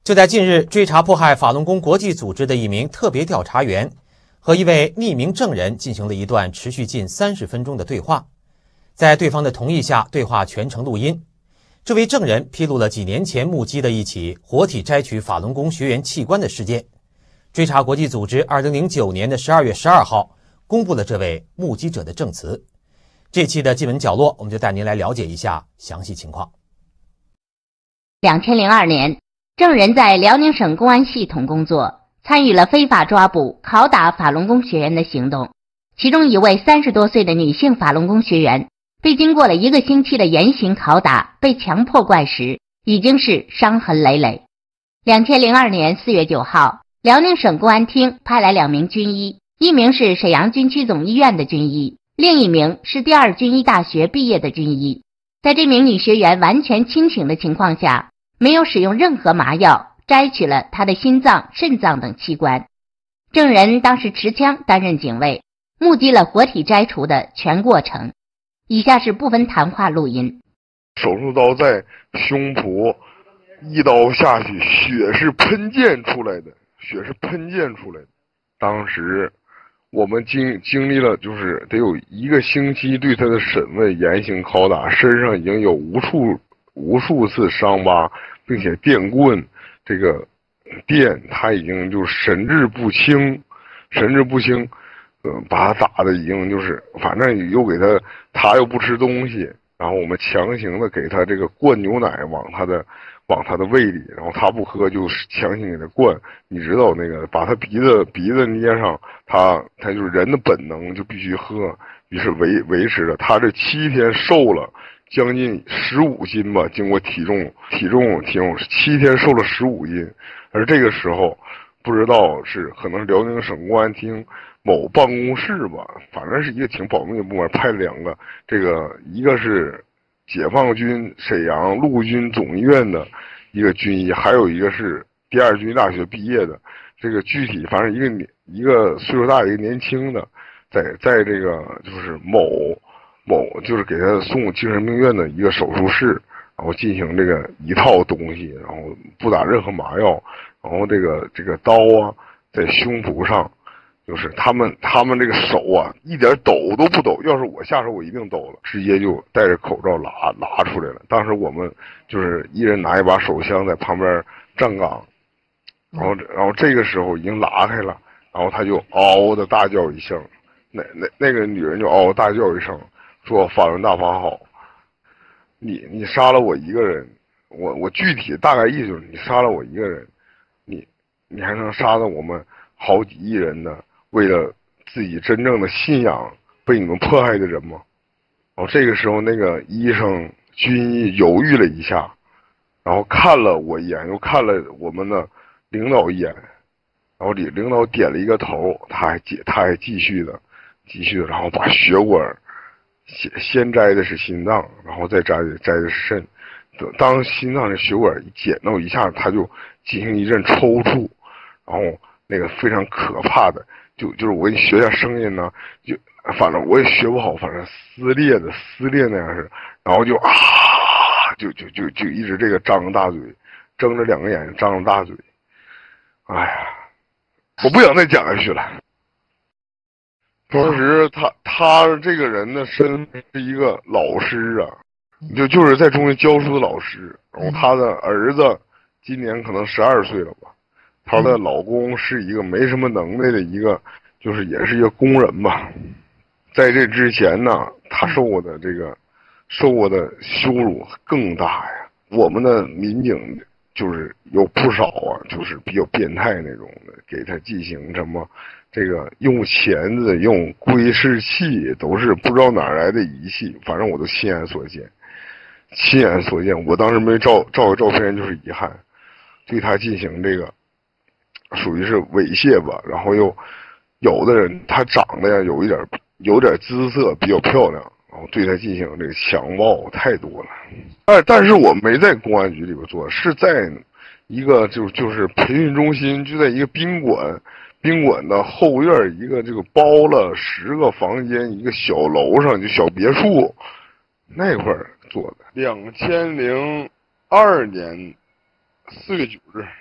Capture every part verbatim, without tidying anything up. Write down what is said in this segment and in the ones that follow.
就在近日，追查迫害法轮功国际组织的一名特别调查员和一位匿名证人进行了一段持续近三十分钟的对话。在对方的同意下，对话全程录音。这位证人披露了几年前目击的一起活体摘取法轮功学员器官的事件。追查国际组织二零零九年的十二月十二号公布了这位目击者的证词。这期的新闻角落，我们就带您来了解一下详细情况。 两千零二年，证人在辽宁省公安系统工作，参与了非法抓捕、拷打法轮功学员的行动。其中一位三十多岁的女性法轮功学员，被经过了一个星期的严刑拷打，被强迫灌食，已经是伤痕累累。两千零二年四月九号，辽宁省公安厅派来两名军医，一名是沈阳军区总医院的军医，另一名是第二军医大学毕业的军医。在这名女学员完全清醒的情况下，没有使用任何麻药，摘取了她的心脏、肾脏等器官。证人当时持枪担任警卫，目击了活体摘除的全过程。以下是部分谈话录音。 手术刀在胸脯一刀下去，血是喷溅出来的，血是喷溅出来的。当时我们经经历了就是得有一个星期对他的审问、严刑拷打，身上已经有无数无数次伤疤，并且电棍这个电他已经就是神志不清，神志不清。呃，把他打的已经就是，反正又给他，他又不吃东西，然后我们强行的给他这个灌牛奶往他的往他的胃里，然后他不喝就强行给他灌，你知道那个把他鼻子鼻子捏上，他他就是人的本能就必须喝，于是维维持着他这七天瘦了将近十五斤吧，经过体重体重体重七天瘦了十五斤，而这个时候不知道是可能是辽宁省公安厅某办公室吧，反正是一个挺保密的部门，派了两个，这个一个是解放军沈阳陆军总医院的一个军医，还有一个是第二军大学毕业的，这个具体反正一个一个岁数大的一个年轻的，在在这个就是某某就是给他送精神病院的一个手术室，然后进行这个一套东西，然后不打任何麻药，然后这个这个刀啊在胸脯上。就是他们，他们这个手啊，一点抖都不抖。要是我下手，我一定抖了，直接就戴着口罩拿拿出来了。当时我们就是一人拿一把手枪在旁边站岗，然后然后这个时候已经拉开了，然后他就嗷的大叫一声，那那那个女人就嗷大叫一声，说法轮大法好，你你杀了我一个人，我我具体大概意思就是你杀了我一个人，你你还能杀了我们好几亿人呢？为了自己真正的信仰被你们迫害的人吗？然后这个时候那个医生军医犹豫了一下，然后看了我一眼，又看了我们的领导一眼，然后领领导点了一个头，他还继他还继续的继续的，然后把血管先先摘的是心脏，然后再摘的摘的是肾。当心脏的血管一剪到一下，他就进行一阵抽搐，然后那个非常可怕的。就就是我给你学点声音呢，就反正我也学不好，反正撕裂的撕裂那样是，然后就啊，就就就就一直这个张着大嘴，睁着两个眼睛，张着大嘴，哎呀，我不想再讲下去了。当时他他这个人的身份是一个老师啊，就就是在中学教书的老师，然后他的儿子今年可能十二岁了吧。她的老公是一个没什么能耐的一个，就是也是一个工人吧。在这之前呢，他受过的这个受过的羞辱更大呀。我们的民警就是有不少啊，就是比较变态那种的，给他进行什么这个用钳子、用窥视器，都是不知道哪来的仪器，反正我都亲眼所见，亲眼所见。我当时没照照个照片，就是遗憾，对他进行这个。属于是猥亵吧，然后又有的人他长得呀有一点有点姿色比较漂亮，然后对他进行这个强暴太多了。但但是我没在公安局里边做，是在一个就就是培训中心，就在一个宾馆，宾馆的后院一个这个包了十个房间一个小楼上，就小别墅那块儿做的。两千零二年四月九日。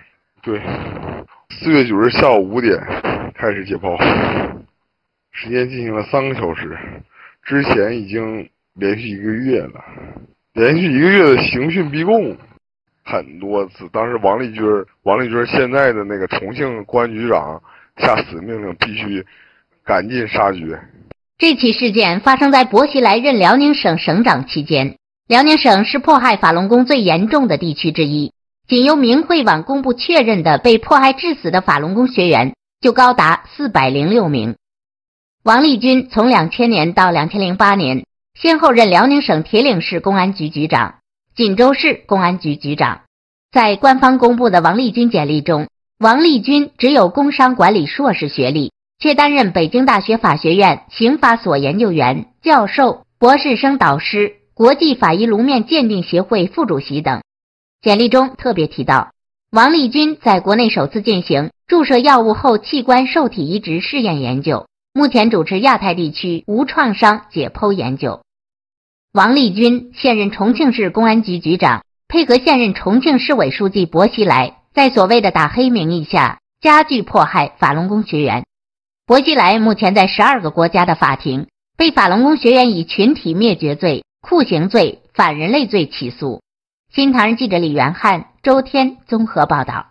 对，四月九日下午五点开始解剖，时间进行了三个小时，之前已经连续一个月了，连续一个月的刑讯逼供很多次。当时王立军，王立军现在的那个重庆公安局长下死命令，必须赶尽杀绝。 这起事件发生在薄熙来任辽宁省省长期间。辽宁省是迫害法轮功最严重的地区之一，仅由明慧网公布确认的被迫害致死的法轮功学员就高达四百零六名。王立军从两千年到两千零八年，先后任辽宁省铁岭市公安局局长、锦州市公安局局长。在官方公布的王立军简历中，王立军只有工商管理硕士学历，却担任北京大学法学院刑法所研究员、教授、博士生导师、国际法医颅面鉴定协会副主席等。简历中特别提到，王立军在国内首次进行注射药物后器官受体移植试验研究，目前主持亚太地区无创伤解剖研究。王立军现任重庆市公安局局长，配合现任重庆市委书记薄熙来，在所谓的打黑名义下加剧迫害法轮功学员。薄熙来目前在十二个国家的法庭被法轮功学员以群体灭绝罪、酷刑罪、反人类罪起诉。新唐人记者李元汉、周天综合报道。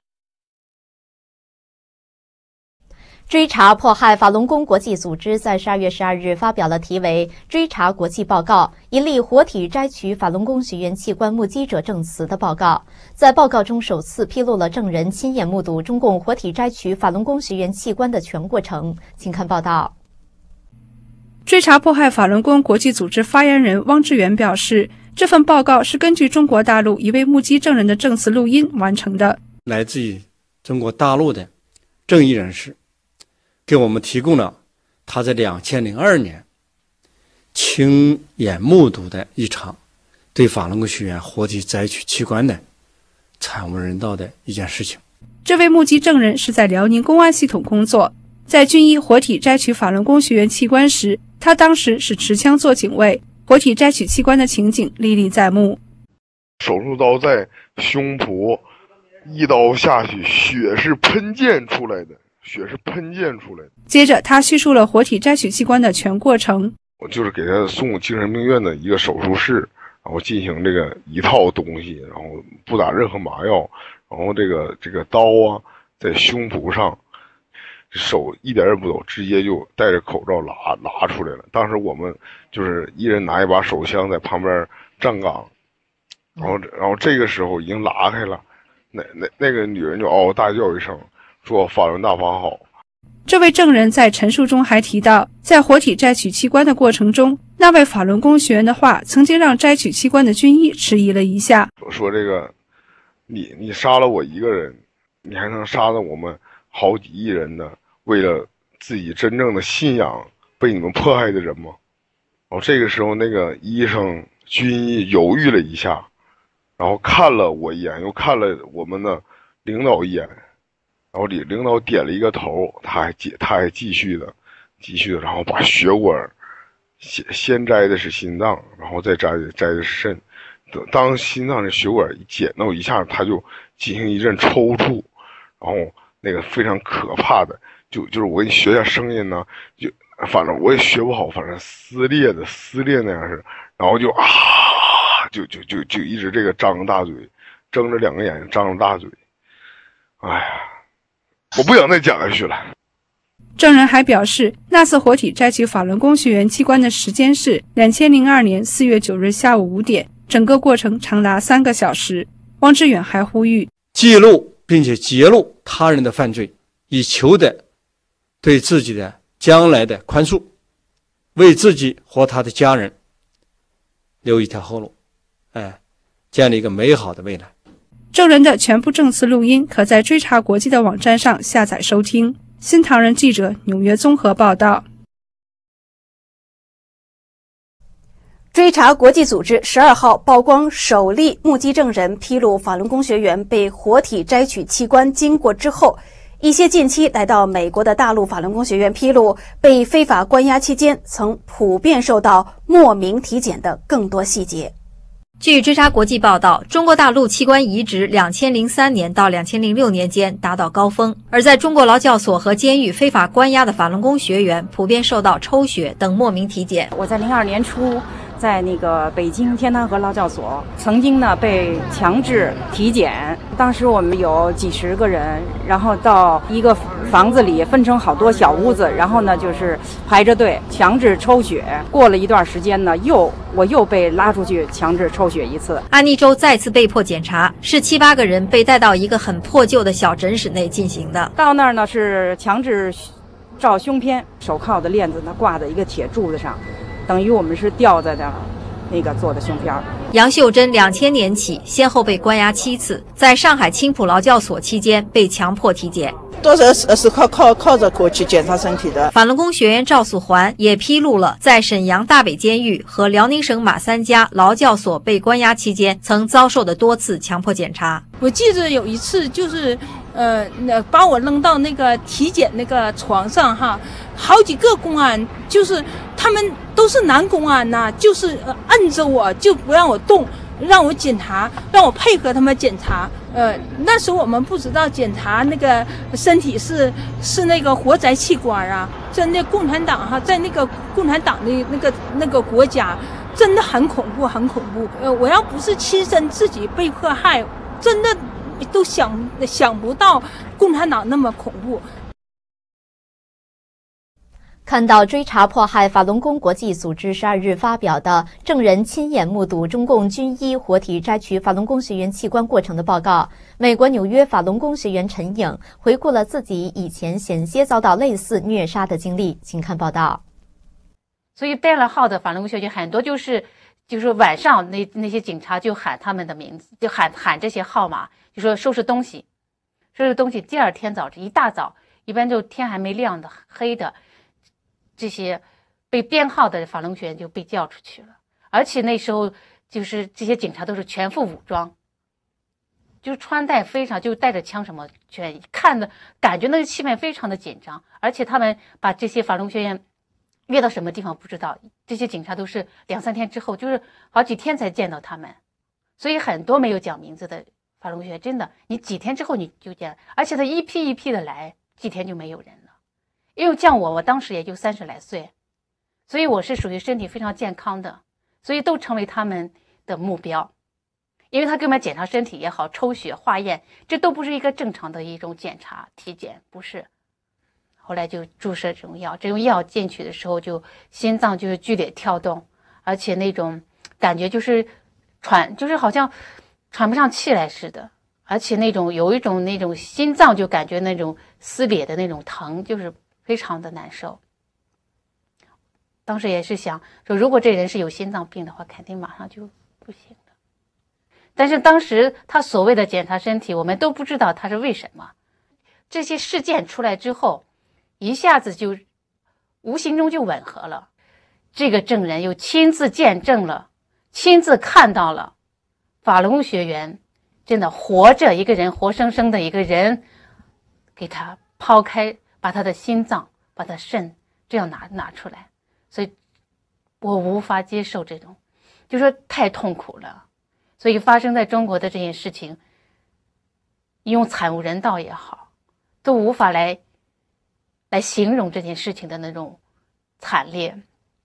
追查迫害法轮功国际组织在十二月十二日发表了题为《追查国际报告：一例活体摘取法轮功学员器官目击者证词》的报告。在报告中首次披露了证人亲眼目睹中共活体摘取法轮功学员器官的全过程。请看报道。 追查迫害法轮功国际组织发言人汪志远表示，这份报告是根据中国大陆一位目击证人的证词录音完成的。 来自于中国大陆的正义人士给我们提供了他在两千零二年亲眼目睹的一场对法轮功学员活体摘取器官的惨无人道的一件事情。 这位目击证人是在辽宁公安系统工作，在军医活体摘取法轮功学员器官时，他当时是持枪做警卫，活体摘取器官的情景历历在目。 手术刀在胸脯一刀下去，血是喷溅出来的。血是喷溅出来的。 接着，他叙述了活体摘取器官的全过程。 我就是给他送精神病院的一个手术室，然后进行这个一套东西，然后不打任何麻药，然后这个这个刀啊在胸脯上，手一点也不抖，直接就戴着口罩拿拿出来了。当时我们就是一人拿一把手枪在旁边站岗，然后然后这个时候已经拉开了，那那那个女人就嗷嗷大叫一声。说法轮大法好。 这位证人在陈述中还提到，在活体摘取器官的过程中，那位法轮功学员的话曾经让摘取器官的军医迟疑了一下， 说这个你你杀了我一个人，你还能杀了我们好几亿人呢？为了自己真正的信仰被你们迫害的人吗？然后这个时候那个医生军医犹豫了一下，然后看了我一眼，又看了我们的领导一眼。然后领领导点了一个头，他还继他还继续的，继续的，然后把血管先先摘的是心脏，然后再摘摘的是肾。等当心脏的血管一剪到一下，他就进行一阵抽搐，然后那个非常可怕的，就就是我给你学下声音呢，就反正我也学不好，反正撕裂的撕裂那样是，然后就啊，就就就就一直这个张着大嘴，睁着两个眼睛，张着大嘴，哎呀。我不想再讲下去了。 证人还表示，那次活体摘取法轮功学员器官的时间是两千零二年四月九日下午五点，整个过程长达三个小时。汪志远还呼吁， 记录并且揭露他人的犯罪，以求得对自己的将来的宽恕，为自己和他的家人留一条后路，哎，建立一个美好的未来。 证人的全部证词录音可在追查国际的网站上下载收听。新唐人记者纽约综合报道。 追查国际组织十二号曝光首例目击证人披露法轮功学员被活体摘取器官经过之后，一些近期来到美国的大陆法轮功学员披露被非法关押期间曾普遍受到莫名体检的更多细节。 据追查国际报道，中国大陆器官移植两千零三年到两千零六年间达到高峰，而在中国劳教所和监狱非法关押的法轮功学员普遍受到抽血等莫名体检。 我在零二年初，在那个北京天坛河劳教所，曾经呢被强制体检。当时我们有几十个人，然后到一个房子里分成好多小屋子，然后呢就是排着队强制抽血。过了一段时间呢，又我又被拉出去强制抽血一次。 安妮州再次被迫检查，是七八个人被带到一个很破旧的小诊室内进行的。 到那儿呢是强制照胸片，手铐的链子呢挂在一个铁柱子上，等于我们是吊在那儿那个做的胸片。 杨秀珍两千年起先后被关押七次，在上海青浦劳教所期间被强迫体检。 多少是是靠靠靠着苦去检查身体的。 法轮功学员赵素环也披露了在沈阳大北监狱和辽宁省马三家劳教所被关押期间曾遭受的多次强迫检查。 我记得有一次就是呃那把我扔到那个体检那个床上哈，好几个公安，就是他们都是男公安呐、啊，就是摁着我就不让我动，让我检查，让我配合他们检查。呃，那时候我们不知道检查那个身体是是那个活摘器官啊，在那共产党哈，在那个共产党的那个那个国家，真的很恐怖，很恐怖。呃，我要不是亲身自己被迫害，真的都想想不到共产党那么恐怖。 看到追查迫害法轮功国际组织十二日发表的证人亲眼目睹中共军医活体摘取法轮功学员器官过程的报告，美国纽约法轮功学员陈颖回顾了自己以前险些遭到类似虐杀的经历，请看报道。 所以带了号的法轮功学员很多就是就是晚上那那些警察就喊他们的名字，就喊喊这些号码，就说收拾东西，收拾东西。第二天早晨一大早，一般就天还没亮的黑的。这些被编号的法轮功学员就被叫出去了，而且那时候就是这些警察都是全副武装，就是穿戴非常就带着枪什么，全看的感觉那个气氛非常的紧张，而且他们把这些法轮功学员约到什么地方不知道，这些警察都是两三天之后，就是好几天才见到他们，所以很多没有讲名字的法轮功学员真的你几天之后你就见，而且他一批一批的来，几天就没有人了。因为像我，我当时也就三十来岁，所以我是属于身体非常健康的，所以都成为他们的目标。因为他给我们检查身体也好，抽血化验，这都不是一个正常的一种检查体检，不是。后来就注射这种药，这种药进去的时候就心脏就是剧烈跳动，而且那种感觉就是喘，就是好像喘不上气来似的，而且那种有一种那种心脏就感觉那种撕裂的那种疼，就是非常的难受。当时也是想说，如果这人是有心脏病的话，肯定马上就不行了。但是当时他所谓的检查身体，我们都不知道他是为什么。这些事件出来之后，一下子就无形中就吻合了。这个证人又亲自见证了，亲自看到了法轮功学员真的活着，一个人活生生的一个人，给他抛开，把他的心脏，把他肾这样拿拿出来，所以我无法接受这种，就说太痛苦了。所以发生在中国的这件事情，用惨无人道也好，都无法来来形容这件事情的那种惨烈。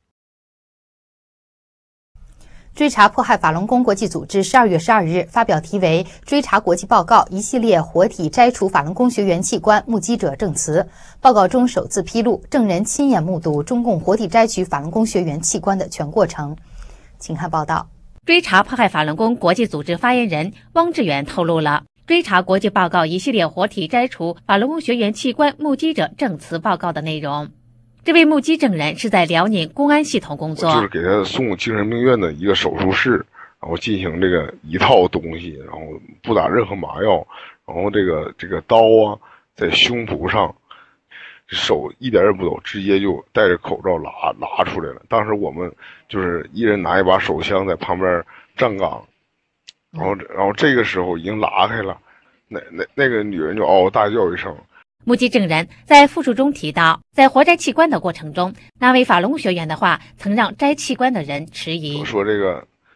追查迫害法轮功国际组织十二月十二日发表题为《追查国际报告》一系列活体摘除法轮功学员器官目击者证词。报告中首次披露证人亲眼目睹中共活体摘取法轮功学员器官的全过程。请看报道。 追查迫害法轮功国际组织发言人汪志远透露了追查国际报告一系列活体摘除法轮功学员器官目击者证词报告的内容。这位目击证人是在辽宁公安系统工作， 就是给他送精神病院的一个手术室，然后进行这个一套东西，然后不打任何麻药，然后这个这个刀啊在胸脯上，手一点也不抖，直接就戴着口罩拿拿出来了。当时我们就是一人拿一把手枪在旁边站岗，然后然后这个时候已经拉开了，那那那个女人就嗷嗷大叫一声。 目击证人在复述中提到，在活摘器官的过程中，那位法轮功学员的话曾让摘器官的人迟疑。 我说这个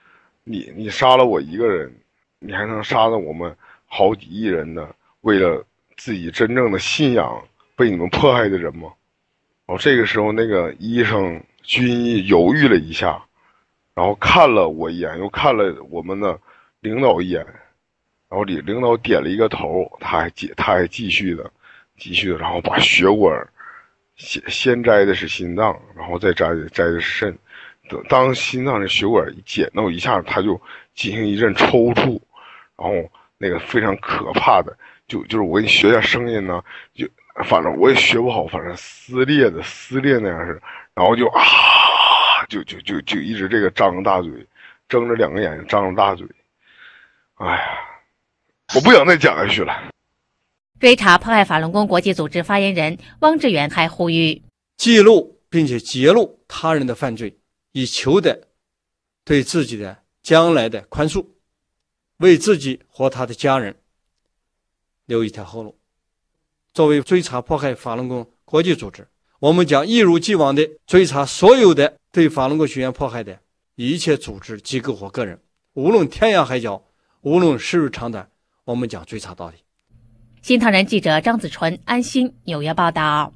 你你杀了我一个人，你还能杀了我们好几亿人的为了自己真正的信仰被你们迫害的人吗？然后这个时候，那个医生军医犹豫了一下，然后看了我一眼，又看了我们的领导一眼，然后领领导点了一个头，他还继他还继续的继续的，然后把血管先先摘的是心脏，然后再摘摘的是肾。当心脏的血管一剪到一下，他就进行一阵抽搐，然后那个非常可怕的，就就是我给你学一下声音呢，就反正我也学不好，反正撕裂的撕裂那样是，然后就啊，就就就就一直这个张着大嘴，睁着两个眼睛，张着大嘴，哎呀，我不想再讲下去了。 追查迫害法轮功国际组织发言人汪志远还呼吁， 记录并且揭露他人的犯罪，以求得对自己的将来的宽恕，为自己和他的家人留一条后路。作为追查迫害法轮功国际组织，我们将一如既往地追查所有的对法轮功学员迫害的一切组织、机构或个人，无论天涯海角，无论时日长短，我们将追查到底。 新唐人记者张子纯、安心纽约报道。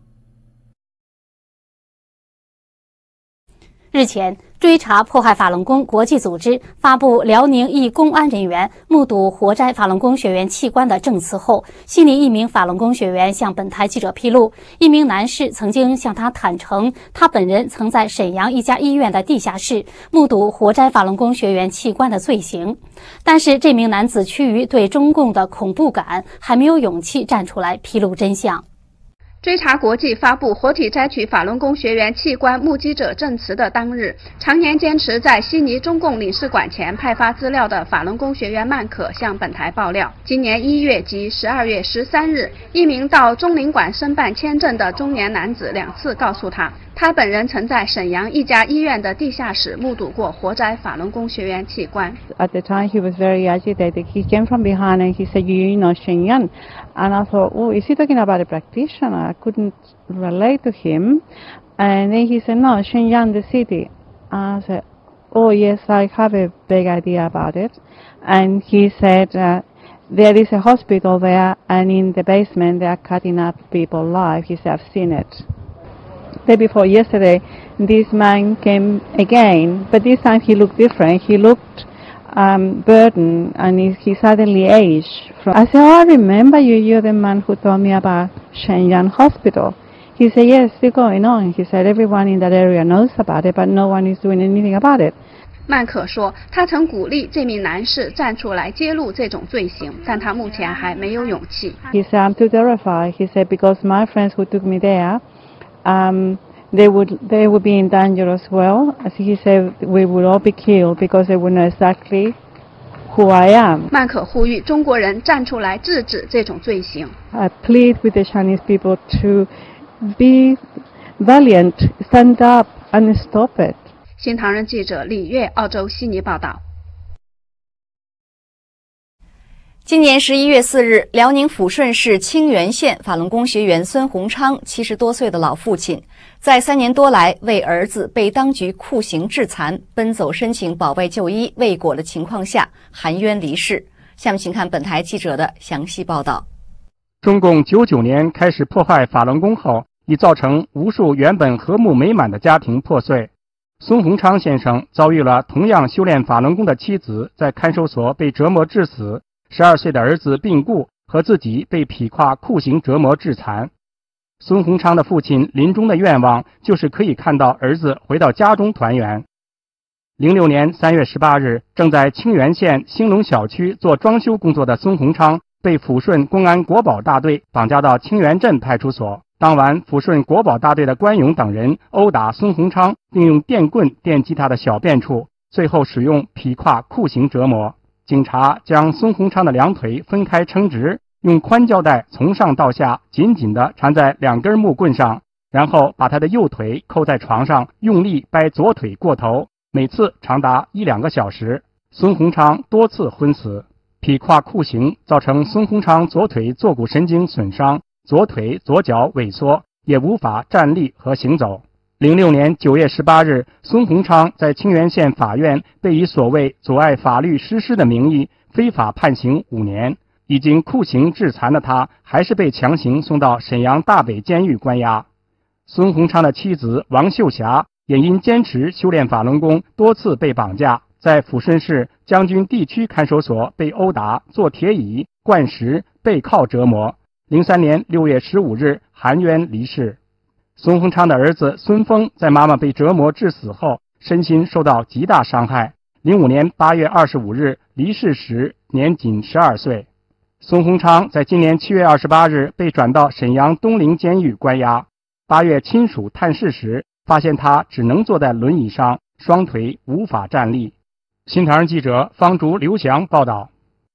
日前，追查迫害法轮功国际组织发布辽宁一公安人员目睹活摘法轮功学员器官的证词后，悉尼一名法轮功学员向本台记者披露，一名男士曾经向他坦诚，他本人曾在沈阳一家医院的地下室目睹活摘法轮功学员器官的罪行。但是这名男子趋于对中共的恐怖感，还没有勇气站出来披露真相。 追查国际发布活体摘取法轮功学员器官目击者证词的当日，常年坚持在悉尼中共领事馆前派发资料的法轮功学员曼可向本台爆料，今年一月及十二月十三日，一名到中领馆申办签证的中年男子两次告诉他，他本人曾在沈阳一家医院的地下室目睹过活摘法轮功学员器官。 At the time he was very agitated. He came from behind and he said, you know Shenyang. And I thought, oh, is he talking about a practitioner? I couldn't relate to him. And then he said, no, Shenyang, the city. I said, oh, yes, I have a big idea about it. And he said, uh, there is a hospital there, and in the basement they are cutting up people's lives. He said, I've seen it. Day before yesterday, this man came again, but this time he looked different. He looked um, burdened, and he, he suddenly aged. From, I said, oh, I remember you. You're the man who told me about Shenyang Hospital. He said, yes, still going on. He said, everyone in that area knows about it, but no one is doing anything about it. 曼可说，他曾鼓励这名男士站出来揭露这种罪行，但他目前还没有勇气。 He said, I'm too terrified. He said, because my friends who took me there, um, they would they would be in danger as well. As he said, we would all be killed because they would know exactly who I am. 曼可呼吁中国人站出来制止这种罪行。 I plead with the Chinese people to be valiant, stand up and stop it. 新唐人记者李月，澳洲悉尼报道。 今年十一月四日，辽宁抚顺市清源县法轮功学员孙洪昌七十多岁的老父亲，在三年多来为儿子被当局酷刑致残、奔走申请保外就医未果的情况下，含冤离世。下面请看本台记者的详细报道。 中共九九年开始迫害法轮功后，已造成无数原本和睦美满的家庭破碎。孙洪昌先生遭遇了同样修炼法轮功的妻子在看守所被折磨致死，十二岁的儿子病故和自己被劈胯酷刑折磨致残。孙洪昌的父亲临终的愿望就是可以看到儿子回到家中团圆。零六年三月十八日，正在清源县兴隆小区做装修工作的孙洪昌被抚顺公安国保大队绑架到清源镇派出所。当晚，抚顺国保大队的关勇等人殴打孙洪昌，并用电棍电击他的小便处，最后使用劈胯酷刑折磨。警察将孙洪昌的两腿分开撑直，用宽胶带从上到下紧紧地缠在两根木棍上，然后把他的右腿扣在床上，用力掰左腿过头，每次长达一两个小时。孙洪昌多次昏死。劈胯酷刑造成孙洪昌左腿坐骨神经损伤，左腿左脚萎缩，也无法站立和行走。 零六年九月十八日，孙洪昌在清源县法院被以所谓阻碍法律实施的名义非法判刑五年。已经酷刑致残的他，还是被强行送到沈阳大北监狱关押。孙洪昌的妻子王秀霞也因坚持修炼法轮功，多次被绑架，在抚顺市将军地区看守所被殴打、坐铁椅、灌食、背铐折磨。零三年六月十五日含冤离世。孙洪昌的儿子孙峰在妈妈被折磨致死后，身心受到极大伤害。零五年八月二十五日离世时年仅十二岁。孙洪昌在今年七月二十八日被转到沈阳东陵监狱关押。八月亲属探视时，发现他只能坐在轮椅上，双腿无法站立。新唐人记者方竹、刘翔报道。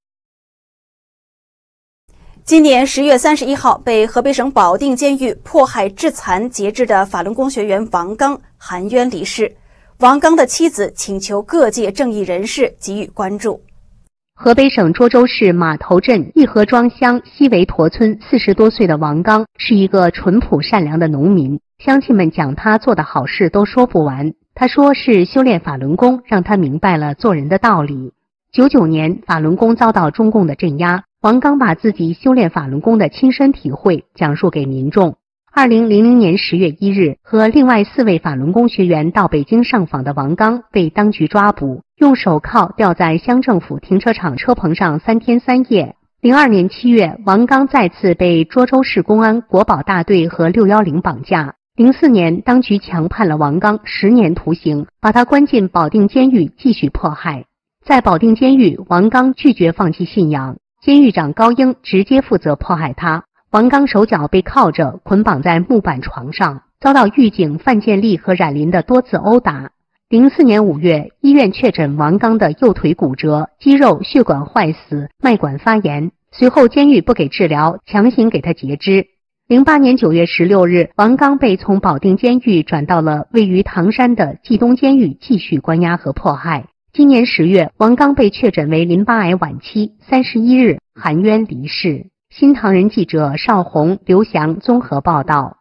今年十月三十一号，被河北省保定监狱迫害致残截肢的法轮功学员王刚含冤离世。王刚的妻子请求各界正义人士给予关注。 河北省涿州市马头镇义和庄乡西围坨村四十多岁的王刚是一个淳朴善良的农民，乡亲们讲他做的好事都说不完。他说是修炼法轮功让他明白了做人的道理。九九年法轮功遭到中共的镇压，王刚把自己修炼法轮功的亲身体会讲述给民众。二零零零年十月一日，和另外四位法轮功学员到北京上访的王刚被当局抓捕，用手铐吊在乡政府停车场车棚上三天三夜。零二年七月，王刚再次被涿州市公安国保大队和六一零绑架。零四年，当局强判了王刚十年徒刑，把他关进保定监狱继续迫害。在保定监狱，王刚拒绝放弃信仰，监狱长高英直接负责迫害他。王刚手脚被铐着，捆绑在木板床上，遭到狱警范建立和冉林的多次殴打。零四年五月，医院确诊王刚的右腿骨折、肌肉血管坏死、脉管发炎。随后监狱不给治疗，强行给他截肢。零八年九月十六日，王刚被从保定监狱转到了位于唐山的冀东监狱继续关押和迫害。今年十月，王刚被确诊为淋巴癌晚期，三十一日含冤离世。新唐人记者邵红、刘翔综合报道。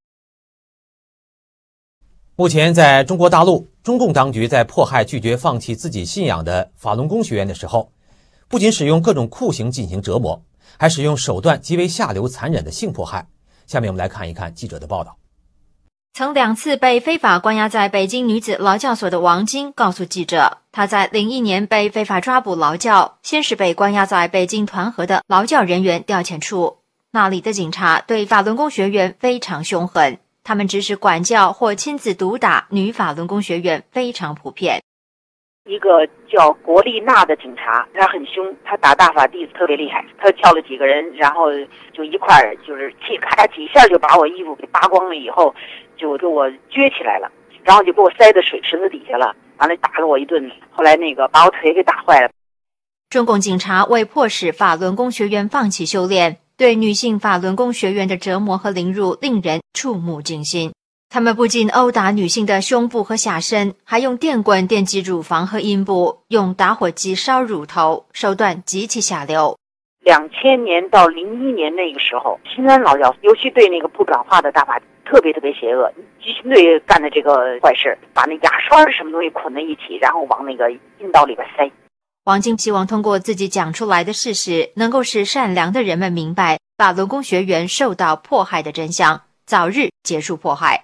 目前，在中国大陆，中共当局在迫害拒绝放弃自己信仰的法轮功学员的时候，不仅使用各种酷刑进行折磨，还使用手段极为下流残忍的性迫害。下面我们来看一看记者的报道。 曾两次被非法关押在北京女子劳教所的王晶告诉记者，他在零一年被非法抓捕劳教，先是被关押在北京团河的劳教人员调遣处，那里的警察对法轮功学员非常凶狠，他们指使管教或亲自毒打女法轮功学员非常普遍。 一个叫国丽娜的警察，他很凶，他打大法弟子特别厉害，他叫了几个人，然后就一块儿就是气咔嚓几下就把我衣服给扒光了，以后就给我撅起来了，然后就给我塞到水池子底下了，完了打了我一顿，后来那个把我腿给打坏了。 中共警察为迫使法轮功学员放弃修炼，对女性法轮功学员的折磨和凌辱令人触目惊心。他们不仅殴打女性的胸部和下身，还用电棍电击乳房和阴部，用打火机烧乳头，手段极其下流。 两千年到零一年那个时候，新安劳教，尤其对那个不转化的大法特别特别邪恶，集群队干的这个坏事，把那牙刷什么东西捆在一起，然后往那个阴道里边塞。 王晶希望通过自己讲出来的事实，能够使善良的人们明白法轮功学员受到迫害的真相，早日结束迫害。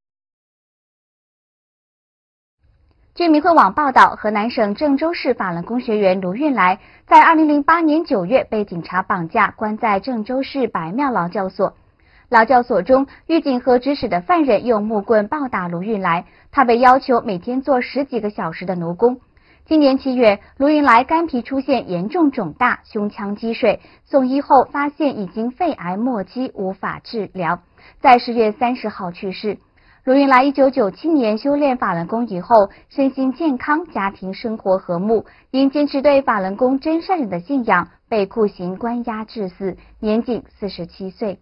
据民汇网报道，河南省郑州市法轮功学员卢运来在二零零八年九月被警察绑架，关在郑州市白庙劳教所。劳教所中，狱警和指使的犯人用木棍暴打卢运来，他被要求每天做十几个小时的奴工。今年七月，卢运来肝脾出现严重肿大，胸腔积水，送医后发现已经肺癌末期，无法治疗，在十月三十号去世。卢运来一九九七年修炼法轮功以后，身心健康，家庭生活和睦，因坚持对法轮功真善忍的信仰，被酷刑关押致死，年仅四十七岁。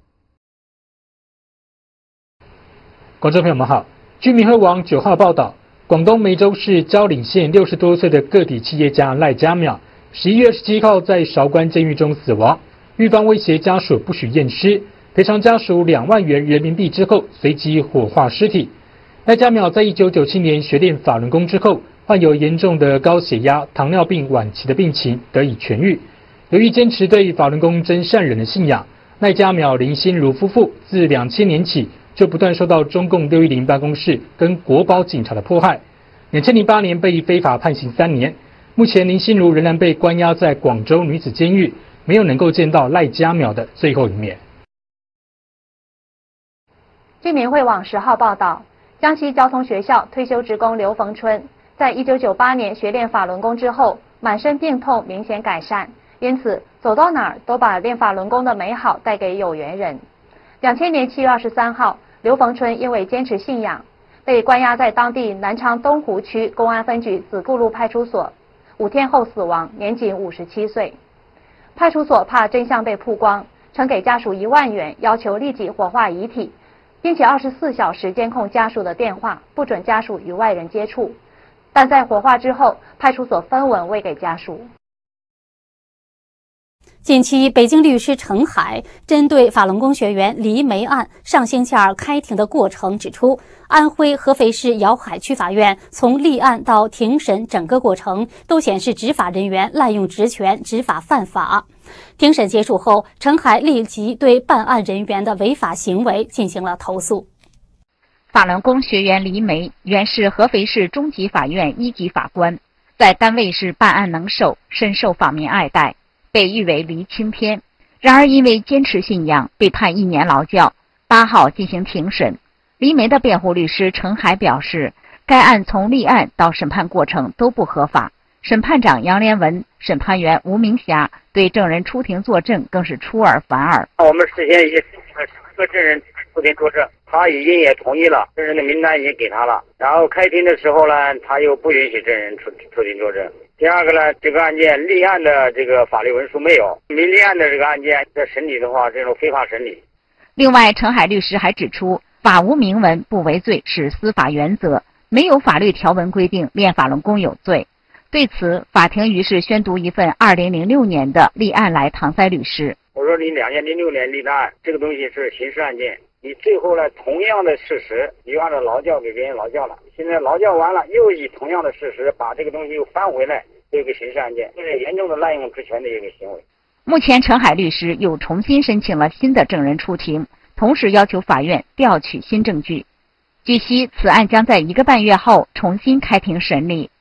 观众朋友们好，据民汇网九号报道，广东梅州市蕉岭县六十多岁的个体企业家赖家淼，十一月二十七号在韶关监狱中死亡，狱方威胁家属不许验尸，赔偿家属两万元人民币之后，随即火化尸体。 赖家邈在一九九七年学练法轮功之后，患有严重的高血压、糖尿病晚期的病情得以痊愈。由于坚持对法轮功真善忍的信仰，赖家邈、林心如夫妇自两千年起就不断受到中共六一零办公室跟国保警察的迫害。两千零八年被非法判刑三年，目前林心如仍然被关押在广州女子监狱，没有能够见到赖家邈的最后一面。 居民会网十号报道，江西交通学校退休职工刘逢春，在一九九八年学练法轮功之后，满身病痛明显改善，因此走到哪儿都把练法轮功的美好带给有缘人。两千年七月二十三号，刘逢春因为坚持信仰，被关押在当地南昌东湖区公安分局子固路派出所，五天后死亡，年仅五十七岁。派出所怕真相被曝光，曾给家属一万元，要求立即火化遗体，并且二十四小时监控家属的电话，不准家属与外人接触。但在火化之后，派出所分文未给家属。 近期，北京律师陈海针对法轮功学员黎梅案上星期二开庭的过程指出，安徽合肥市瑶海区法院从立案到庭审整个过程都显示执法人员滥用职权，执法犯法。庭审结束后，陈海立即对办案人员的违法行为进行了投诉。 法轮功学员黎梅原是合肥市中级法院一级法官，在单位是办案能手，深受访民爱戴，被誉为黎青天。然而因为坚持信仰，被判一年劳教。八号进行庭审，黎梅的辩护律师陈海表示，该案从立案到审判过程都不合法。审判长杨连文、审判员吴明霞对证人出庭作证更是出尔反尔。 我们事先已经十个证人出庭作证，他已经也同意了，证人的名单已经给他了。然后开庭的时候呢，他又不允许证人出出庭作证。第二个呢，这个案件立案的这个法律文书没有，没立案的这个案件在审理的话，这种非法审理。 另外，陈海律师还指出，法无明文不为罪是司法原则，没有法律条文规定练法轮功有罪。对此，法庭于是宣读一份二零零六年的立案来搪塞律师。 我说你两千零六年立的案，这个东西是刑事案件，你最后呢同样的事实，你又按照劳教给别人劳教了，现在劳教完了，又以同样的事实把这个东西又翻回来，这个刑事案件，这是严重的滥用职权的一个行为。 目前，陈海律师又重新申请了新的证人出庭，同时要求法院调取新证据。据悉，此案将在一个半月后重新开庭审理。